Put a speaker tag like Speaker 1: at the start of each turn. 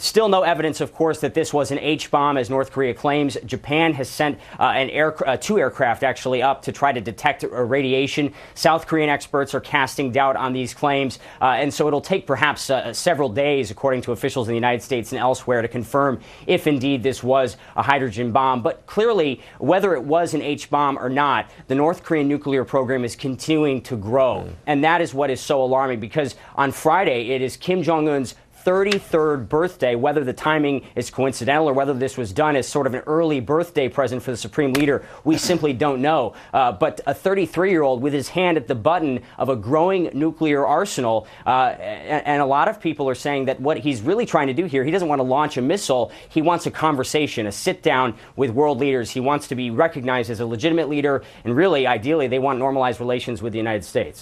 Speaker 1: Still no evidence, of course, that this was an H-bomb, as North Korea claims. Japan has sent two aircraft actually up to try to detect radiation. South Korean experts are casting doubt on these claims, and so it'll take perhaps several days, according to officials in the United States and elsewhere, to confirm if indeed this was a hydrogen bomb. But clearly, whether it was an H-bomb or not, the North Korean nuclear program is continuing to grow. And that is what is so alarming, because on Friday, it is Kim Jong-un's 33rd birthday. Whether the timing is coincidental or whether this was done as sort of an early birthday present for the Supreme Leader, we simply don't know. But a 33-year-old with his hand at the button of a growing nuclear arsenal, and a lot of people are saying that what he's really trying to do here, he doesn't want to launch a missile. He wants a conversation, a sit-down with world leaders. He wants to be recognized as a legitimate leader, and really, ideally, they want normalized relations with the United States.